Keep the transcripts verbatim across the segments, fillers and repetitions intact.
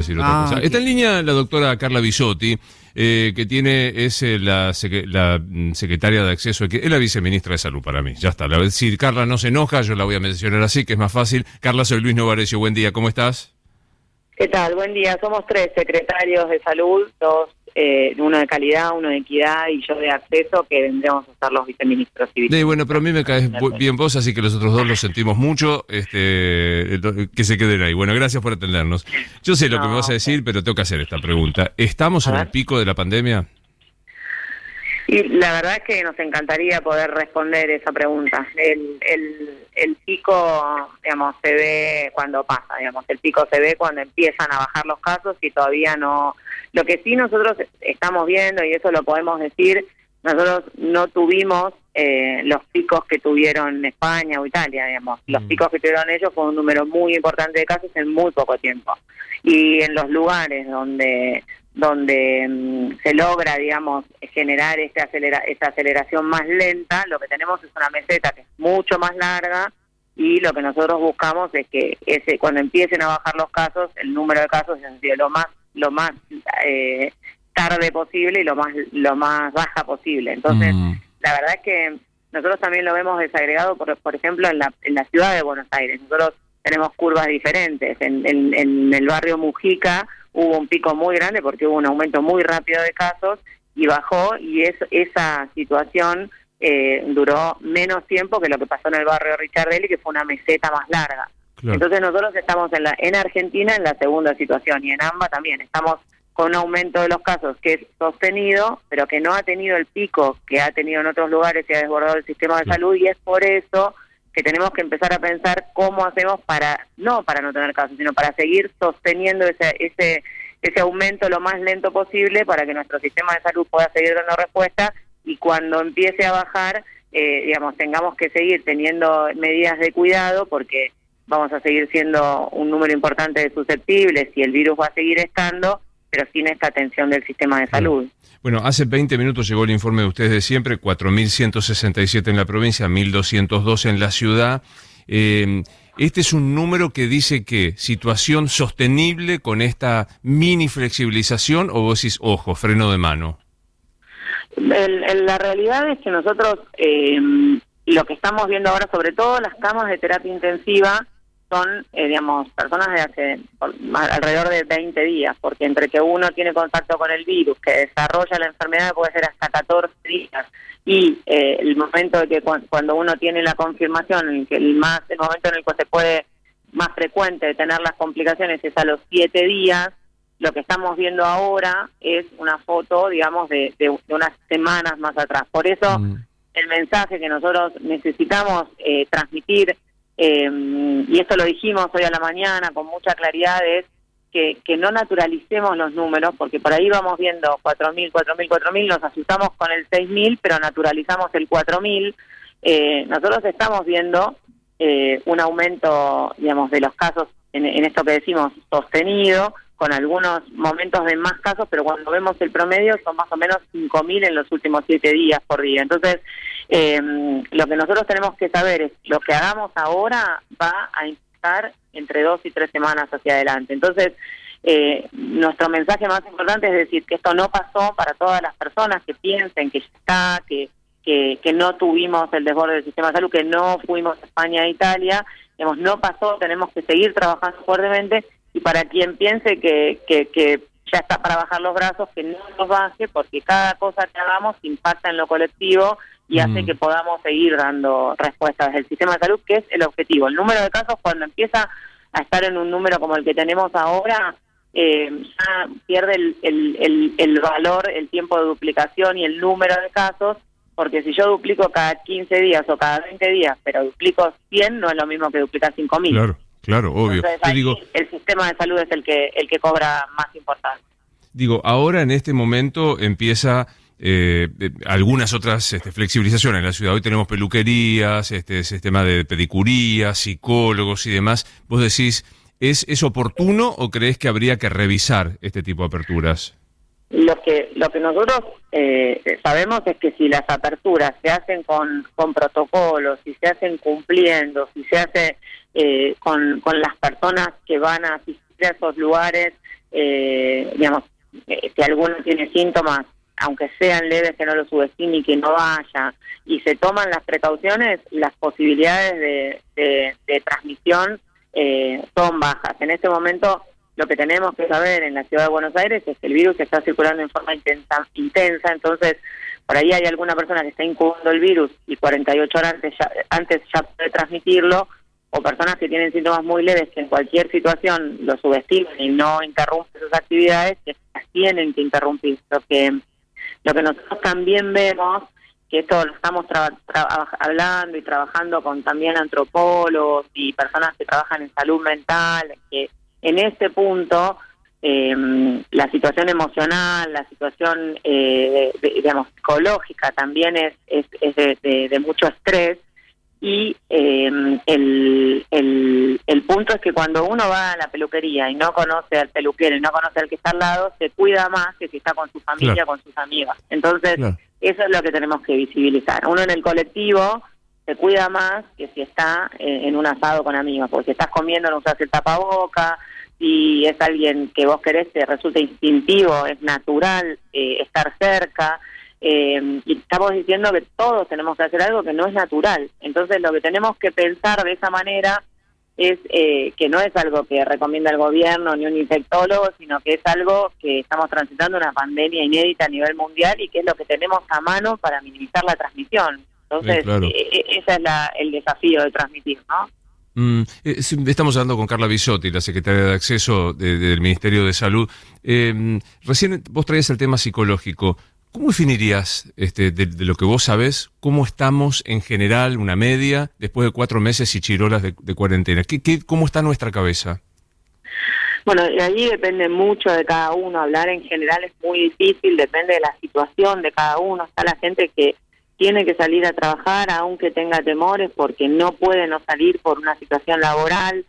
decir otra Ah, cosa. okay. Está en línea la doctora Carla Bisotti, eh, que tiene es eh, la, sec- la mm, secretaria de acceso, es la viceministra de Salud para mí. Ya está. La, si Carla no se enoja, yo la voy a mencionar así, que es más fácil. Carla, soy Luis Novarecio. Buen día, ¿cómo estás? ¿Qué tal? Buen día. Somos tres secretarios de salud, dos, eh, uno de calidad, uno de equidad y yo de acceso, que vendremos a ser los viceministros civiles. Eh, bueno, pero a mí me caes bu- bien vos, así que los otros dos los sentimos mucho, este, que se queden ahí. Bueno, gracias por atendernos. Yo sé lo No, que me vas a decir, pero tengo que hacer esta pregunta. ¿Estamos A en ver. el pico de la pandemia? Y la verdad es que nos encantaría poder responder esa pregunta. El, el, el pico, digamos, se ve cuando pasa, digamos, el pico se ve cuando empiezan a bajar los casos y todavía no. Lo que sí nosotros estamos viendo, y eso lo podemos decir, nosotros no tuvimos eh, los picos que tuvieron España o Italia, digamos. Los Mm. picos que tuvieron ellos fue un número muy importante de casos en muy poco tiempo. Y en los lugares donde donde mmm, se logra, digamos, generar este acelera, esta aceleración más lenta, lo que tenemos es una meseta que es mucho más larga y lo que nosotros buscamos es que ese cuando empiecen a bajar los casos, el número de casos es lo más lo más eh, tarde posible y lo más lo más baja posible. Entonces, Mm. la verdad es que nosotros también lo vemos desagregado, por, por ejemplo, en la, en la ciudad de Buenos Aires. Nosotros tenemos curvas diferentes. En, en, en el barrio Mujica hubo un pico muy grande porque hubo un aumento muy rápido de casos y bajó, y es, esa situación eh, duró menos tiempo que lo que pasó en el barrio Richardelli, que fue una meseta más larga. Claro. Entonces nosotros estamos en la en Argentina en la segunda situación, y en AMBA también estamos con un aumento de los casos que es sostenido, pero que no ha tenido el pico que ha tenido en otros lugares y ha desbordado el sistema de Claro. salud, y es por eso que tenemos que empezar a pensar cómo hacemos para, no para no tener casos, sino para seguir sosteniendo ese ese ese aumento lo más lento posible para que nuestro sistema de salud pueda seguir dando respuesta, y cuando empiece a bajar, eh, digamos, tengamos que seguir teniendo medidas de cuidado, porque vamos a seguir siendo un número importante de susceptibles y el virus va a seguir estando, pero sin esta atención del sistema de salud. Bueno, hace veinte minutos llegó el informe de ustedes de siempre, cuatro mil ciento sesenta y siete en la provincia, mil doscientos dos en la ciudad. Eh, este es un número que dice que situación sostenible con esta mini flexibilización, o vos decís, ojo, freno de mano. El, el, la realidad es que nosotros eh, lo que estamos viendo ahora, sobre todo las camas de terapia intensiva, son, eh, digamos, personas de hace por, alrededor de veinte días, porque entre que uno tiene contacto con el virus, que desarrolla la enfermedad, puede ser hasta catorce días, y eh, el momento de que cu cuando uno tiene la confirmación, el, que el, más, el momento en el que se puede más frecuente de tener las complicaciones es a los siete días. Lo que estamos viendo ahora es una foto, digamos, de, de, de unas semanas más atrás. Por eso, Mm. el mensaje que nosotros necesitamos eh, transmitir, eh, y esto lo dijimos hoy a la mañana con mucha claridad, es que, que no naturalicemos los números, porque por ahí vamos viendo cuatro mil, cuatro mil, cuatro mil, nos asustamos con el seis mil, pero naturalizamos el cuatro mil. Eh, nosotros estamos viendo eh, un aumento, digamos, de los casos, en, en esto que decimos, sostenido, con algunos momentos de más casos, pero cuando vemos el promedio son más o menos cinco mil en los últimos siete días por día. Entonces, eh, lo que nosotros tenemos que saber es, lo que hagamos ahora va a impactar entre dos y tres semanas hacia adelante. Entonces, eh, nuestro mensaje más importante es decir que esto no pasó para todas las personas que piensen que ya está, que, que, que no tuvimos el desborde del sistema de salud, que no fuimos a España e Italia. Digamos, no pasó, tenemos que seguir trabajando fuertemente. Y para quien piense que, que, que ya está para bajar los brazos, que no los baje, porque cada cosa que hagamos impacta en lo colectivo y hace Mm. que podamos seguir dando respuestas del sistema de salud, que es el objetivo. El número de casos, cuando empieza a estar en un número como el que tenemos ahora, eh, ya pierde el, el, el, el valor, el tiempo de duplicación y el número de casos, porque si yo duplico cada quince días o cada veinte días, pero duplico cien, no es lo mismo que duplicar cinco mil. Claro, claro, obvio. Entonces, Yo ahí digo, el sistema de salud es el que el que cobra más importancia. digo, ahora en este momento empieza eh, eh, algunas otras este, flexibilizaciones en la ciudad. Hoy tenemos peluquerías, este sistema de pedicuría, psicólogos y demás. Vos decís, ¿es, es oportuno o crees que habría que revisar este tipo de aperturas? Lo que lo que nosotros eh, sabemos es que si las aperturas se hacen con, con protocolos, si se hacen cumpliendo, si se hace eh, con, con las personas que van a asistir a esos lugares eh, digamos, eh, si alguno tiene síntomas, aunque sean leves, que no lo subestime y que no vaya, y se toman las precauciones, las posibilidades de, de, de transmisión eh, son bajas. En este momento, lo que tenemos que saber en la ciudad de Buenos Aires es que el virus está circulando en forma intensa, intensa entonces por ahí hay alguna persona que está incubando el virus y cuarenta y ocho horas antes ya, antes ya puede transmitirlo, o personas que tienen síntomas muy leves que en cualquier situación lo subestiman y no interrumpen sus actividades, que las tienen que interrumpir. Lo que, lo que nosotros también vemos, que esto lo estamos tra- tra- hablando y trabajando con también antropólogos y personas que trabajan en salud mental, que en este punto eh, la situación emocional, la situación eh, de, digamos psicológica también es, es, es de, de, de mucho estrés, y eh, el, el, el punto es que cuando uno va a la peluquería y no conoce al peluquero y no conoce al que está al lado, se cuida más que si está con su familia, claro, con sus amigas. Entonces, claro, eso es lo que tenemos que visibilizar. Uno en el colectivo se cuida más que si está eh, en un asado con amigos, porque si estás comiendo no usas el tapaboca, si es alguien que vos querés, te resulta instintivo, es natural eh, estar cerca. Eh, y estamos diciendo que todos tenemos que hacer algo que no es natural. Entonces lo que tenemos que pensar de esa manera es eh, que no es algo que recomienda el gobierno ni un infectólogo, sino que es algo que estamos transitando una pandemia inédita a nivel mundial y que es lo que tenemos a mano para minimizar la transmisión. Entonces sí, claro, eh, ese es la, el desafío de transmitir, ¿no? Mm, eh, estamos hablando con Carla Bisotti, la secretaria de Acceso de, de, del Ministerio de Salud. Eh, recién vos traías el tema psicológico. ¿Cómo definirías, este, de, de lo que vos sabés, cómo estamos en general, una media, después de cuatro meses y chirolas de, de cuarentena? ¿Qué, qué, ¿Cómo está nuestra cabeza? Bueno, y ahí depende mucho de cada uno. Hablar en general es muy difícil, depende de la situación de cada uno. Está la gente que tiene que salir a trabajar aunque tenga temores porque no puede no salir por una situación laboral.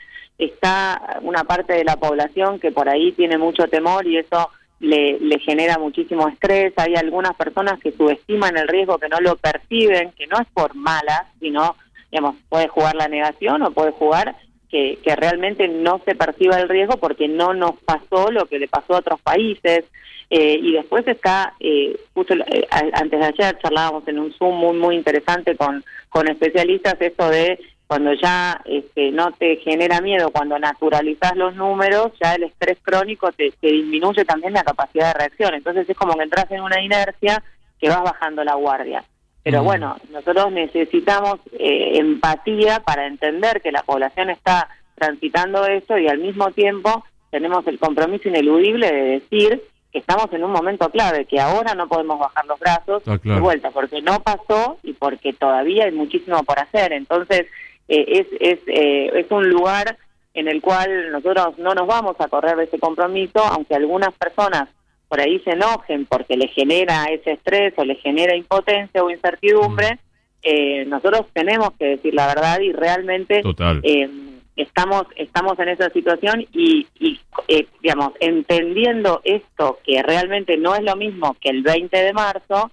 Está una parte de la población que por ahí tiene mucho temor y eso Le, le genera muchísimo estrés. Hay algunas personas que subestiman el riesgo, que no lo perciben, que no es por malas, sino, digamos, puede jugar la negación o puede jugar que, que realmente no se perciba el riesgo porque no nos pasó lo que le pasó a otros países. Eh, y después está, eh, justo eh, antes de ayer charlábamos en un Zoom muy muy interesante con, con especialistas, esto de cuando ya este, no te genera miedo, cuando naturalizás los números, ya el estrés crónico te, te disminuye también la capacidad de reacción. Entonces es como que entras en una inercia que vas bajando la guardia. Pero mm. bueno, nosotros necesitamos eh, empatía para entender que la población está transitando esto y al mismo tiempo tenemos el compromiso ineludible de decir que estamos en un momento clave, que ahora no podemos bajar los brazos ah, claro. de vuelta, porque no pasó y porque todavía hay muchísimo por hacer. Entonces, Eh, es es eh, es un lugar en el cual nosotros no nos vamos a correr de ese compromiso, aunque algunas personas por ahí se enojen porque les genera ese estrés o les genera impotencia o incertidumbre. eh, nosotros tenemos que decir la verdad y realmente eh, estamos estamos en esa situación y, y eh, digamos, entendiendo esto, que realmente no es lo mismo que el veinte de marzo,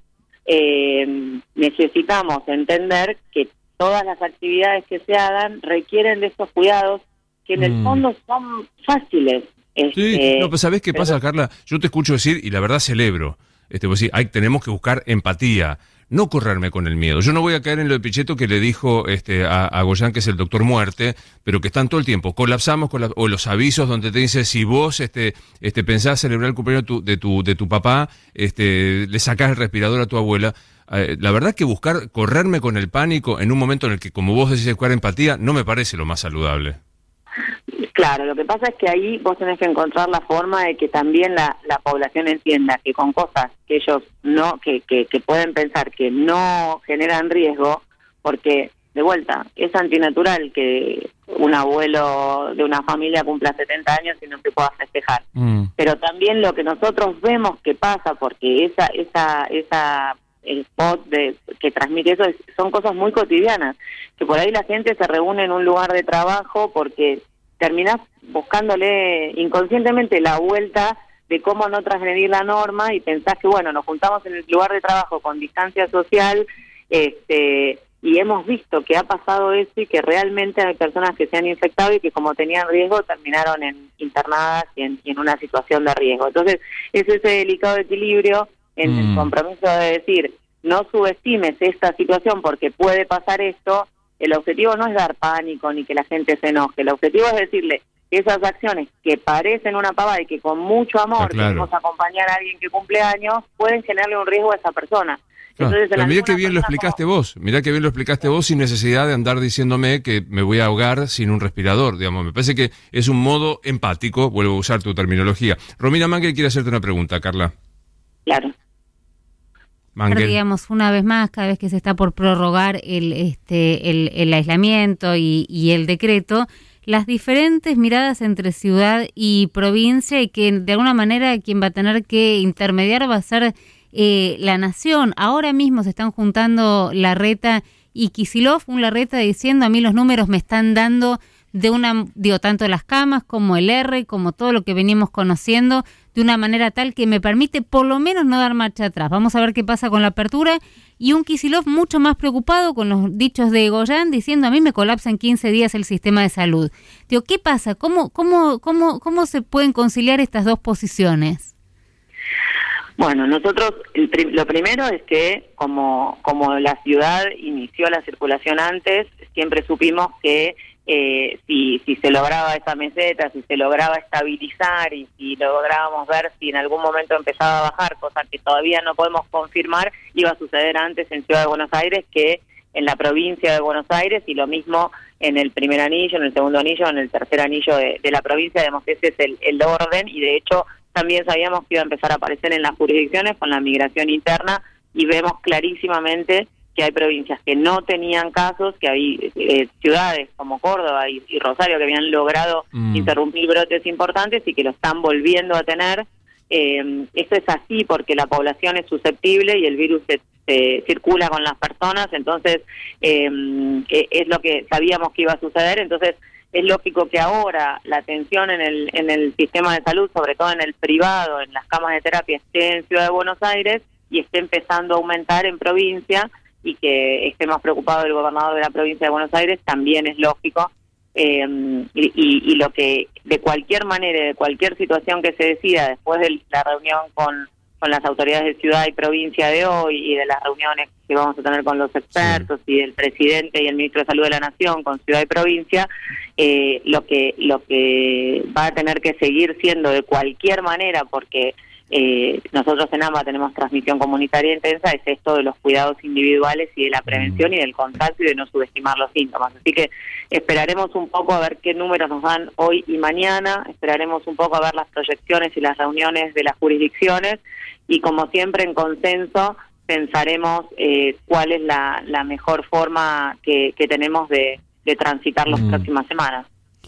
eh, necesitamos entender que todas las actividades que se hagan requieren de estos cuidados que en el mm. fondo son fáciles. Sí, este, no, pues ¿sabés qué pero... pasa, Carla? Yo te escucho decir, y la verdad celebro, este, pues sí, hay, tenemos que buscar empatía, no correrme con el miedo. Yo no voy a caer en lo de Pichetto que le dijo este, a, a Goyán, que es el doctor muerte, pero que están todo el tiempo, colapsamos, colap- o los avisos donde te dice, si vos este, este, pensás celebrar el cumpleaños de tu, de tu, de tu papá, este, le sacás el respirador a tu abuela. Eh, la verdad que buscar, correrme con el pánico en un momento en el que, como vos decís, buscar empatía, no me parece lo más saludable. Claro, lo que pasa es que ahí vos tenés que encontrar la forma de que también la, la población entienda que con cosas que ellos no, que, que, que pueden pensar que no generan riesgo, porque de vuelta, es antinatural que un abuelo de una familia cumpla setenta años y no se pueda festejar. Mm. Pero también lo que nosotros vemos que pasa, porque esa, esa, esa el spot de, que transmite eso es, son cosas muy cotidianas, que por ahí la gente se reúne en un lugar de trabajo porque terminás buscándole inconscientemente la vuelta de cómo no transgredir la norma y pensás que, bueno, nos juntamos en el lugar de trabajo con distancia social, este y hemos visto que ha pasado eso y que realmente hay personas que se han infectado y que como tenían riesgo terminaron en internadas y en, y en una situación de riesgo. Entonces es ese delicado equilibrio en mm. el compromiso de decir, no subestimes esta situación porque puede pasar esto. El objetivo no es dar pánico ni que la gente se enoje, el objetivo es decirle que esas acciones que parecen una pavada y que con mucho amor ah, claro. queremos acompañar a alguien que cumple años, pueden generarle un riesgo a esa persona. Claro. Entonces, pero mirá que bien lo explicaste como... vos, mirá que bien lo explicaste vos sin necesidad de andar diciéndome que me voy a ahogar sin un respirador, digamos. Me parece que es un modo empático, vuelvo a usar tu terminología. Romina Mangel quiere hacerte una pregunta, Carla. Claro. Pero, digamos, una vez más, cada vez que se está por prorrogar el este el, el aislamiento y, y el decreto, las diferentes miradas entre ciudad y provincia, y que de alguna manera quien va a tener que intermediar va a ser eh, la nación. Ahora mismo se están juntando Larreta y Kicillof, un Larreta diciendo, a mí los números me están dando de una, digo, tanto las camas como el R, como todo lo que venimos conociendo, de una manera tal que me permite por lo menos no dar marcha atrás. Vamos a ver qué pasa con la apertura. Y un Kicillof mucho más preocupado con los dichos de Goyan, diciendo, a mí me colapsa en quince días el sistema de salud. Digo, ¿qué pasa? ¿Cómo, cómo, cómo, cómo se pueden conciliar estas dos posiciones? Bueno, nosotros el, lo primero es que como, como la ciudad inició la circulación antes, siempre supimos que Eh, si, si se lograba esa meseta, si se lograba estabilizar y si lográbamos ver si en algún momento empezaba a bajar, cosa que todavía no podemos confirmar, iba a suceder antes en Ciudad de Buenos Aires que en la provincia de Buenos Aires, y lo mismo en el primer anillo, en el segundo anillo, en el tercer anillo de, de la provincia. Digamos que ese es el, el orden, y de hecho también sabíamos que iba a empezar a aparecer en las jurisdicciones con la migración interna, y vemos clarísimamente que hay provincias que no tenían casos, que hay eh, ciudades como Córdoba y, y Rosario que habían logrado mm. interrumpir brotes importantes y que lo están volviendo a tener. Eh, esto es así porque la población es susceptible y el virus se, se circula con las personas, entonces eh, es lo que sabíamos que iba a suceder. Entonces es lógico que ahora la atención en el, en el sistema de salud, sobre todo en el privado, en las camas de terapia, esté en Ciudad de Buenos Aires y esté empezando a aumentar en provincia, y que esté más preocupado el gobernador de la provincia de Buenos Aires, también es lógico. Eh, y, y, y lo que, de cualquier manera, de cualquier situación que se decida después de la reunión con, con las autoridades de ciudad y provincia de hoy, y de las reuniones que vamos a tener con los expertos, sí. y del presidente y el ministro de Salud de la Nación con ciudad y provincia, eh, lo que lo que va a tener que seguir siendo de cualquier manera, porque Eh, nosotros en AMBA tenemos transmisión comunitaria intensa, es esto de los cuidados individuales y de la prevención y del contacto y de no subestimar los síntomas. Así que esperaremos un poco a ver qué números nos dan hoy y mañana, esperaremos un poco a ver las proyecciones y las reuniones de las jurisdicciones, y como siempre en consenso pensaremos eh, cuál es la, la mejor forma que, que tenemos de, de transitar las mm. próximas semanas.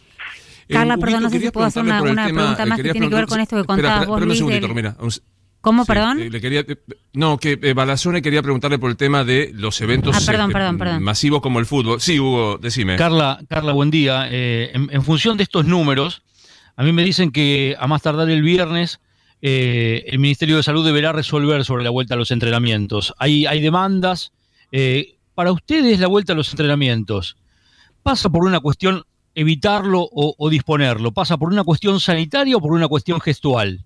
Carla, eh, perdón, no sé si puedo hacer una, una tema, pregunta más que tiene que ver con esto que contabas vos, Luis. Un segundito, del... un... ¿Cómo, sí, perdón? Eh, le quería, eh, no, que eh, Balazone quería preguntarle por el tema de los eventos ah, perdón, eh, perdón, perdón. masivos como el fútbol. Sí, Hugo, decime. Carla, Carla, buen día. Eh, en, en función de estos números, a mí me dicen que a más tardar el viernes eh, el Ministerio de Salud deberá resolver sobre la vuelta a los entrenamientos. Hay, hay demandas. Eh, para ustedes, la vuelta a los entrenamientos pasa por una cuestión evitarlo o, o disponerlo, ¿pasa por una cuestión sanitaria o por una cuestión gestual?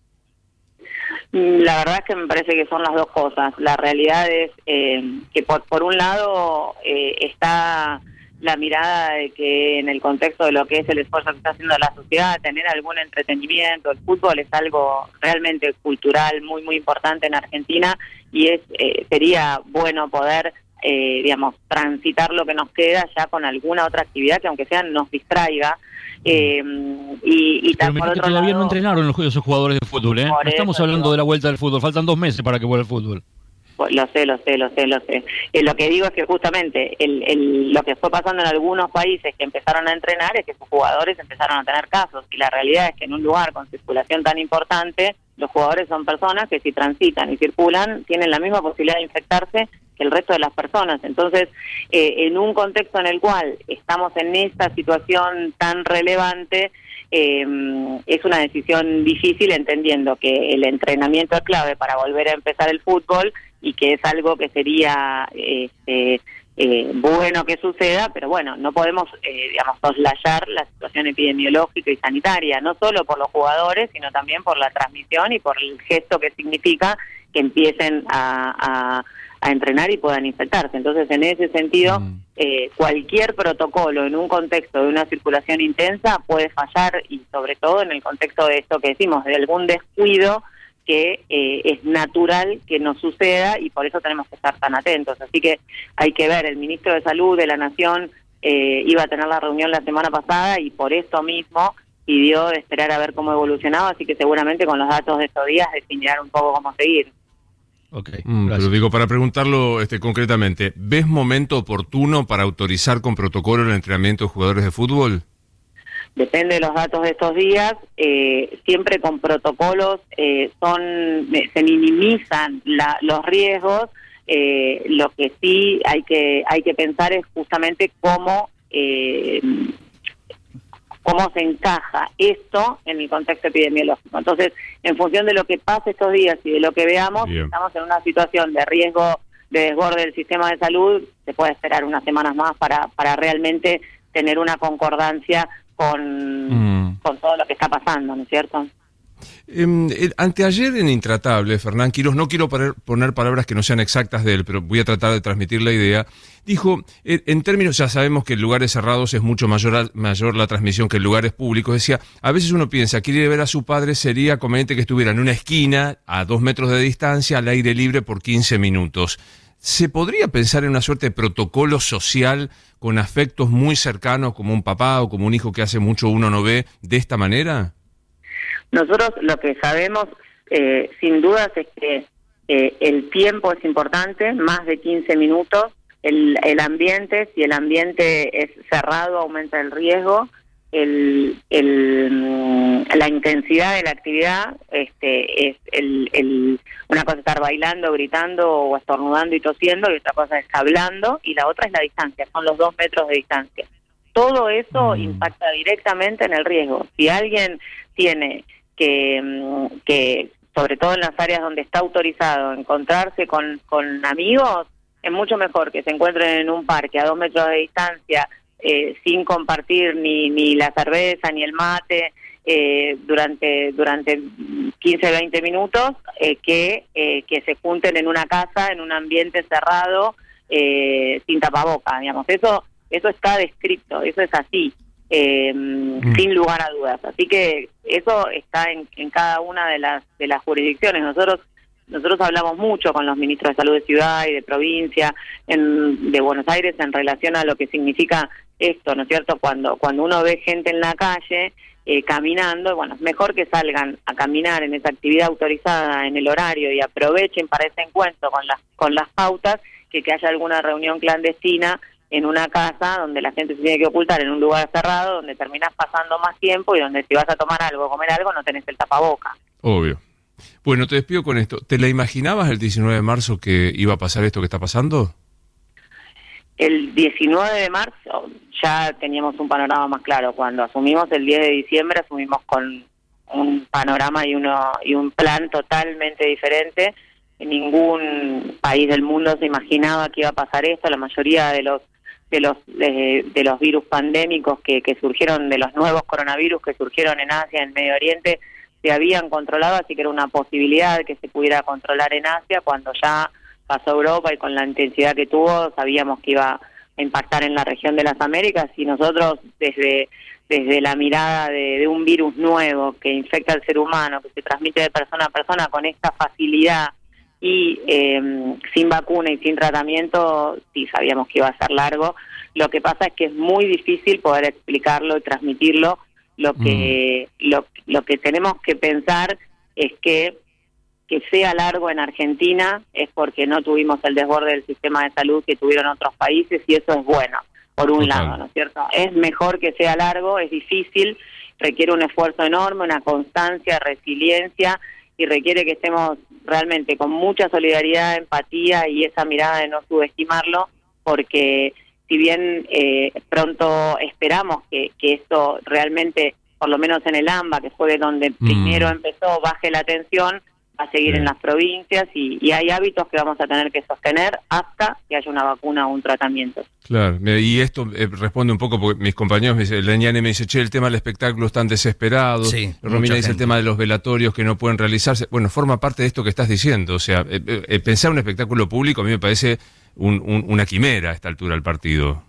La verdad es que me parece que son las dos cosas. La realidad es eh, que por, por un lado eh, está la mirada de que en el contexto de lo que es el esfuerzo que está haciendo la sociedad, tener algún entretenimiento. El fútbol es algo realmente cultural muy muy importante en Argentina, y es eh, sería bueno poder Eh, digamos, transitar lo que nos queda ya con alguna otra actividad que aunque sea nos distraiga. Eh, y, y tal, por otro todavía lado, no entrenaron los, esos jugadores de fútbol, ¿eh? No estamos hablando digo, de la vuelta del fútbol, faltan dos meses para que vuelva el fútbol. Lo sé, lo sé, lo sé, lo sé. Eh, lo que digo es que justamente el, el, lo que fue pasando en algunos países que empezaron a entrenar es que sus jugadores empezaron a tener casos, y la realidad es que en un lugar con circulación tan importante, los jugadores son personas que si transitan y circulan tienen la misma posibilidad de infectarse que el resto de las personas. Entonces, eh, en un contexto en el cual estamos en esta situación tan relevante, eh, es una decisión difícil, entendiendo que el entrenamiento es clave para volver a empezar el fútbol, y que es algo que sería este, eh, bueno que suceda, pero bueno, no podemos, eh, digamos, soslayar la situación epidemiológica y sanitaria, no solo por los jugadores, sino también por la transmisión y por el gesto que significa que empiecen a, a, a entrenar y puedan infectarse. Entonces, en ese sentido, mm. eh, cualquier protocolo en un contexto de una circulación intensa puede fallar, y sobre todo en el contexto de esto que decimos, de algún descuido que eh, es natural que nos suceda, y por eso tenemos que estar tan atentos. Así que hay que ver, el ministro de Salud de la Nación eh, iba a tener la reunión la semana pasada y por eso mismo pidió de esperar a ver cómo evolucionaba, así que seguramente con los datos de estos días definirán un poco cómo seguir. Okay, mm, pero digo, para preguntarlo este, concretamente, ¿ves momento oportuno para autorizar con protocolo el entrenamiento de jugadores de fútbol? Depende de los datos de estos días, eh, siempre con protocolos eh, son se minimizan la, los riesgos, eh, lo que sí hay que hay que pensar es justamente cómo eh, cómo se encaja esto en el contexto epidemiológico. Entonces, en función de lo que pase estos días y de lo que veamos, Bien. estamos en una situación de riesgo de desborde del sistema de salud, se puede esperar unas semanas más para, para realmente tener una concordancia con, mm. con todo lo que está pasando, ¿no es cierto? Eh, anteayer en Intratable, Fernán Quirós, no quiero poner, poner palabras que no sean exactas de él, pero voy a tratar de transmitir la idea, dijo, eh, en términos, ya sabemos que en lugares cerrados es mucho mayor, mayor la transmisión que en lugares públicos, decía, a veces uno piensa que ir a ver a su padre sería conveniente que estuviera en una esquina, a dos metros de distancia, al aire libre por quince minutos. ¿Se podría pensar en una suerte de protocolo social con afectos muy cercanos, como un papá o como un hijo que hace mucho uno no ve, de esta manera? Nosotros lo que sabemos, eh, sin dudas, es que eh, el tiempo es importante, más de quince minutos, el, el ambiente, si el ambiente es cerrado, aumenta el riesgo, el, el, la intensidad de la actividad, este, es el, el, una cosa es estar bailando, gritando o estornudando y tosiendo, y otra cosa es hablando, y la otra es la distancia, son los dos metros de distancia. Todo eso mm. impacta directamente en el riesgo. Si alguien tiene que, que, sobre todo en las áreas donde está autorizado, encontrarse con, con amigos, es mucho mejor que se encuentren en un parque a dos metros de distancia, eh, sin compartir ni, ni la cerveza ni el mate, eh, durante durante quince, veinte minutos, eh, que, eh, que se junten en una casa, en un ambiente cerrado, eh, sin tapabocas, digamos. Eso, eso está descrito, eso es así. Eh, mm. sin lugar a dudas, así que eso está en, en cada una de las de las jurisdicciones. Nosotros nosotros hablamos mucho con los ministros de salud de ciudad y de provincia, en, de Buenos Aires, en relación a lo que significa esto, ¿no es cierto? Cuando cuando uno ve gente en la calle eh, caminando, bueno, es mejor que salgan a caminar en esa actividad autorizada en el horario y aprovechen para ese encuentro con las con las pautas, que que haya alguna reunión clandestina en una casa donde la gente se tiene que ocultar en un lugar cerrado, donde terminás pasando más tiempo y donde si vas a tomar algo o comer algo no tenés el tapaboca. Obvio. Bueno, te despido con esto. ¿Te la imaginabas el diecinueve de marzo que iba a pasar esto que está pasando? El diecinueve de marzo ya teníamos un panorama más claro. Cuando asumimos el diez de diciembre, asumimos con un panorama y, uno, y un plan totalmente diferente. En ningún país del mundo se imaginaba que iba a pasar esto. La mayoría de los de los de, de los virus pandémicos que, que surgieron, de los nuevos coronavirus que surgieron en Asia, en Medio Oriente, se habían controlado, así que era una posibilidad que se pudiera controlar en Asia. Cuando ya pasó a Europa y con la intensidad que tuvo, sabíamos que iba a impactar en la región de las Américas, y nosotros desde desde la mirada de, de un virus nuevo que infecta al ser humano, que se transmite de persona a persona con esta facilidad y eh, sin vacuna y sin tratamiento, sí sabíamos que iba a ser largo. Lo que pasa es que es muy difícil poder explicarlo y transmitirlo. Lo que mm. lo, lo que tenemos que pensar es que que sea largo en Argentina es porque no tuvimos el desborde del sistema de salud que tuvieron otros países, y eso es bueno, por un Total. lado, ¿no es cierto? Es mejor que sea largo, es difícil, requiere un esfuerzo enorme, una constancia, resiliencia, y requiere que estemos realmente con mucha solidaridad, empatía y esa mirada de no subestimarlo, porque si bien eh, pronto esperamos que, que esto realmente, por lo menos en el AMBA, que fue donde mm. primero empezó, baje la tensión, a seguir sí. en las provincias y, y hay hábitos que vamos a tener que sostener hasta que haya una vacuna o un tratamiento. Claro, y esto eh, responde un poco, porque mis compañeros, me dice, Leñani me dice, che, el tema del espectáculo están desesperados, sí, Romina dice gente. el tema de los velatorios que no pueden realizarse, bueno, forma parte de esto que estás diciendo, o sea, eh, eh, pensar un espectáculo público a mí me parece un, un, una quimera a esta altura del partido.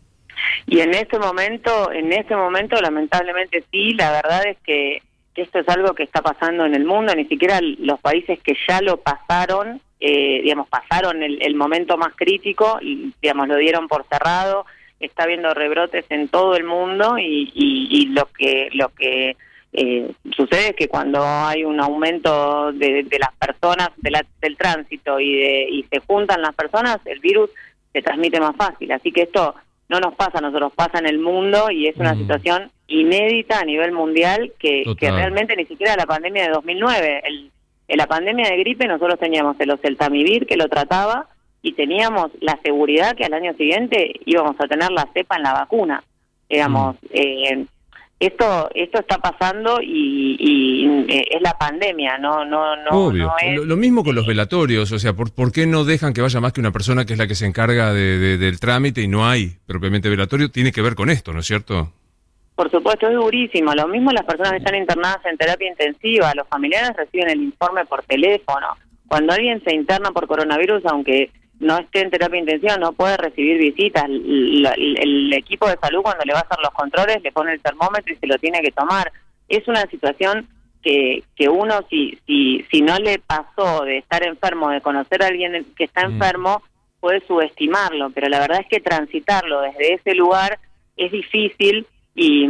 Y en este momento, en este momento lamentablemente sí, la verdad es que, que esto es algo que está pasando en el mundo, ni siquiera los países que ya lo pasaron, Eh, digamos, pasaron el, el momento más crítico y, digamos, lo dieron por cerrado, está habiendo rebrotes en todo el mundo y, y, y lo que lo que eh, sucede es que cuando hay un aumento de, de las personas, de la, del tránsito y, de, y se juntan las personas, el virus se transmite más fácil, así que esto no nos pasa a nosotros, pasa en el mundo y es una mm. situación inédita a nivel mundial que, que realmente ni siquiera la pandemia de dos mil nueve, el en la pandemia de gripe nosotros teníamos el oseltamivir que lo trataba y teníamos la seguridad que al año siguiente íbamos a tener la cepa en la vacuna. Digamos, mm. eh, esto esto está pasando y, y eh, es la pandemia, no no no. Obvio. No es, lo, lo mismo con los velatorios, o sea, ¿por, ¿por qué no dejan que vaya más que una persona que es la que se encarga de, de, del trámite y no hay propiamente velatorio? Tiene que ver con esto, ¿no es cierto? Por supuesto, es durísimo. Lo mismo las personas que están internadas en terapia intensiva. Los familiares reciben el informe por teléfono. Cuando alguien se interna por coronavirus, aunque no esté en terapia intensiva, no puede recibir visitas. El, el, el equipo de salud, cuando le va a hacer los controles, le pone el termómetro y se lo tiene que tomar. Es una situación que, que uno, si, si, si no le pasó de estar enfermo, de conocer a alguien que está enfermo, puede subestimarlo. Pero la verdad es que transitarlo desde ese lugar es difícil. Y,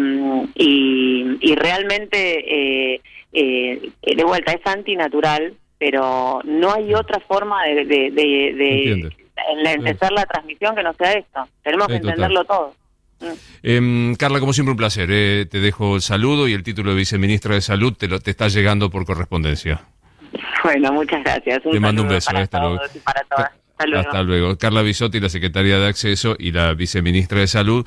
y, y realmente, eh, eh, de vuelta, es antinatural, pero no hay otra forma de, de, de, de enlentecer la transmisión que no sea esto. Tenemos sí, que entenderlo total. todo. Eh, Carla, como siempre, un placer. Eh, te dejo el saludo y el título de viceministra de Salud te, lo, te está llegando por correspondencia. Bueno, muchas gracias. Un te mando un beso. Para hasta luego. Y para todas. Hasta luego. Hasta luego. Carla Bisotti, la secretaria de Acceso y la viceministra de Salud.